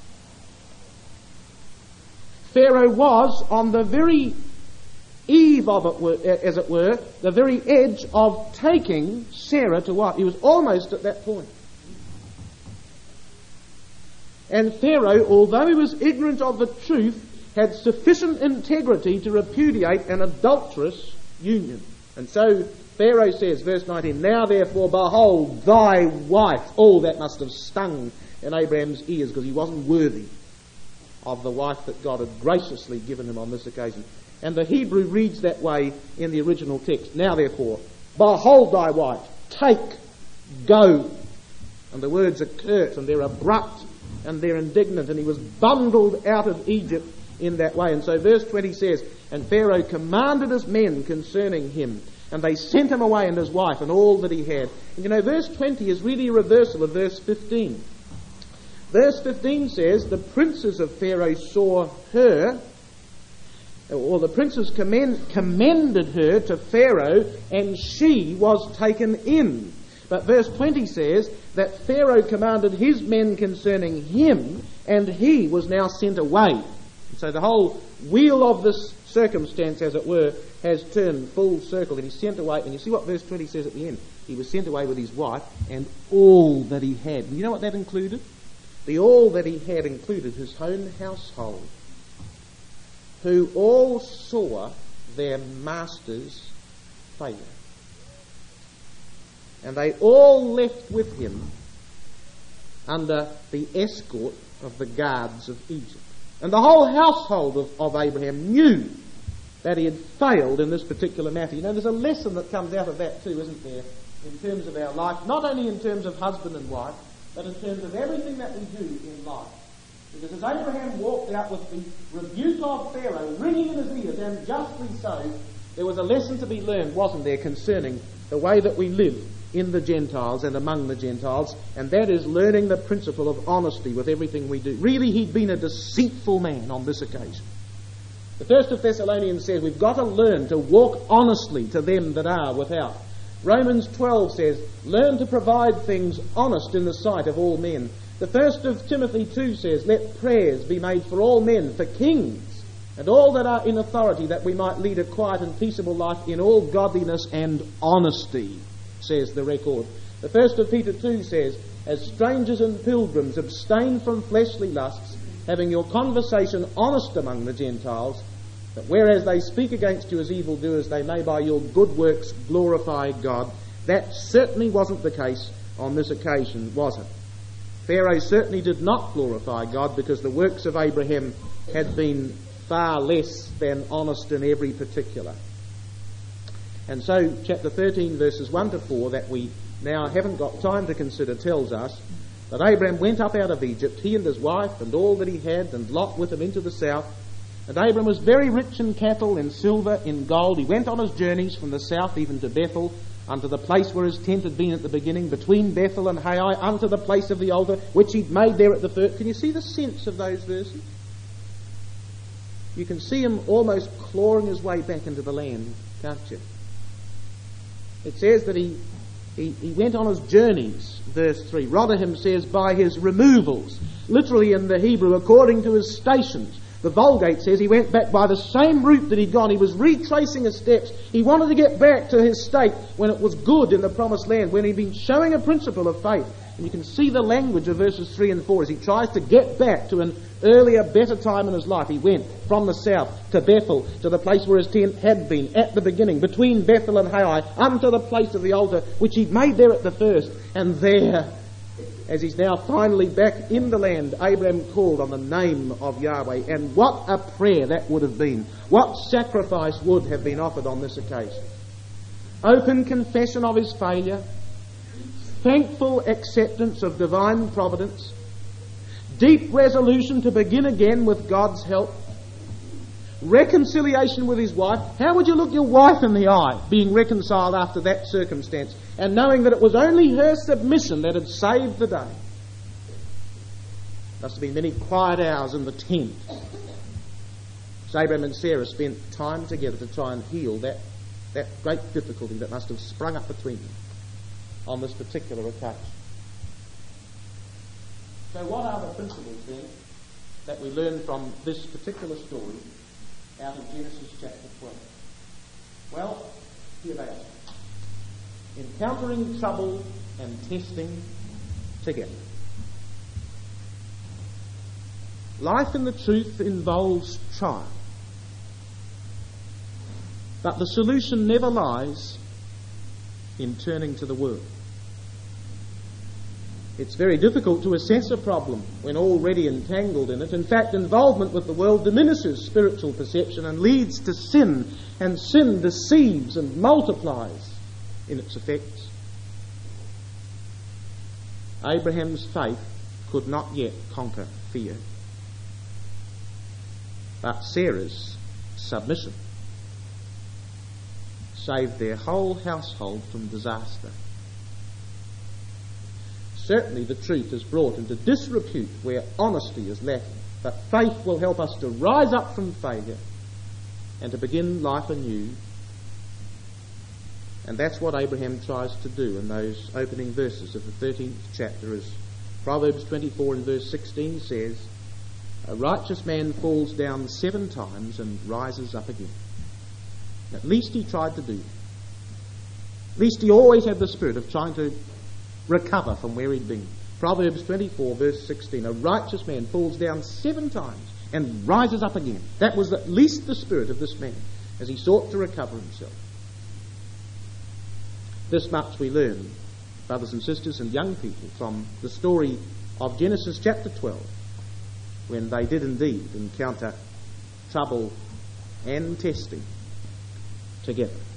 Pharaoh was on the very eve of it, as it were, the very edge of taking Sarah to wife. He was almost at that point. And Pharaoh, although he was ignorant of the truth, had sufficient integrity to repudiate an adulterous union. And so Pharaoh says, verse 19, Now therefore, behold, thy wife. Oh, that must have stung in Abraham's ears, because he wasn't worthy of the wife that God had graciously given him on this occasion. And the Hebrew reads that way in the original text. Now therefore, behold thy wife, take, go. And the words are curt and they're abrupt and they're indignant, and he was bundled out of Egypt in that way. And so verse 20 says, And Pharaoh commanded his men concerning him, and they sent him away and his wife and all that he had. And you know, verse 20 is really a reversal of verse 15. Verse 15 says, the princes of Pharaoh saw her, or the princes commended her to Pharaoh, and she was taken in. But verse 20 says that Pharaoh commanded his men concerning him, and he was now sent away. So the whole wheel of this circumstance, as it were, has turned full circle, and he's sent away. And you see what verse 20 says at the end? He was sent away with his wife and all that he had. And you know what that included? The all that he had included his own household, who all saw their master's failure. And they all left with him under the escort of the guards of Egypt. And the whole household of Abraham knew that he had failed in this particular matter. You know, there's a lesson that comes out of that too, isn't there, in terms of our life, not only in terms of husband and wife, but in terms of everything that we do in life. Because as Abraham walked out with the rebuke of Pharaoh ringing in his ears, and justly so, there was a lesson to be learned, wasn't there, concerning the way that we live in the Gentiles and among the Gentiles, and that is learning the principle of honesty with everything we do. Really, he'd been a deceitful man on this occasion. The first of Thessalonians says we've got to learn to walk honestly to them that are without. Romans 12 says, learn to provide things honest in the sight of all men. The first of Timothy 2 says, let prayers be made for all men, for kings, and all that are in authority, that we might lead a quiet and peaceable life in all godliness and honesty, says the record. The first of Peter 2 says, as strangers and pilgrims abstain from fleshly lusts, having your conversation honest among the Gentiles, that whereas they speak against you as evildoers, they may by your good works glorify God. That certainly wasn't the case on this occasion, was it? Pharaoh certainly did not glorify God, because the works of Abraham had been far less than honest in every particular. And so chapter 13 verses 1 to 4, that we now haven't got time to consider, tells us that Abraham went up out of Egypt, he and his wife and all that he had, and Lot with him into the south. And Abram was very rich in cattle, in silver, in gold. He went on his journeys from the south even to Bethel, unto the place where his tent had been at the beginning, between Bethel and Hai, unto the place of the altar, which he'd made there at the first. Can you see the sense of those verses? You can see him almost clawing his way back into the land, can't you? It says that he went on his journeys, verse 3. Rotherham says by his removals, literally in the Hebrew, according to his stations. The Vulgate says he went back by the same route that he'd gone. He was retracing his steps. He wanted to get back to his state when it was good in the promised land, when he'd been showing a principle of faith. And you can see the language of verses 3 and 4 as he tries to get back to an earlier, better time in his life. He went from the south to Bethel, to the place where his tent had been at the beginning, between Bethel and Hai, unto the place of the altar, which he'd made there at the first. And there, as he's now finally back in the land, Abraham called on the name of Yahweh. And what a prayer that would have been. What sacrifice would have been offered on this occasion. Open confession of his failure, thankful acceptance of divine providence, deep resolution to begin again with God's help, reconciliation with his wife. How would you look your wife in the eye, being reconciled after that circumstance, and knowing that it was only her submission that had saved the day? Must have been many quiet hours in the tent. So Abraham and Sarah spent time together to try and heal that great difficulty that must have sprung up between them on this particular occasion. So what are the principles then that we learn from this particular story out of Genesis chapter 12? Well, here they are. Encountering trouble and testing together. Life in the truth involves trial. But the solution never lies in turning to the Word. It's very difficult to assess a problem when already entangled in it. In fact, involvement with the world diminishes spiritual perception and leads to sin, and sin deceives and multiplies in its effects. Abraham's faith could not yet conquer fear, but Sarah's submission saved their whole household from disaster. Certainly the truth is brought into disrepute where honesty is lacking, but faith will help us to rise up from failure and to begin life anew. And that's what Abraham tries to do in those opening verses of the 13th chapter, as Proverbs 24 and verse 16 says, "A righteous man falls down 7 times and rises up again." At least he tried to do that. At least he always had the spirit of trying to recover from where he'd been. Proverbs 24 verse 16, "A righteous man falls down 7 times and rises up again." That was at least the spirit of this man as he sought to recover himself. This much we learn, brothers and sisters and young people, from the story of Genesis chapter 12, when they did indeed encounter trouble and testing together.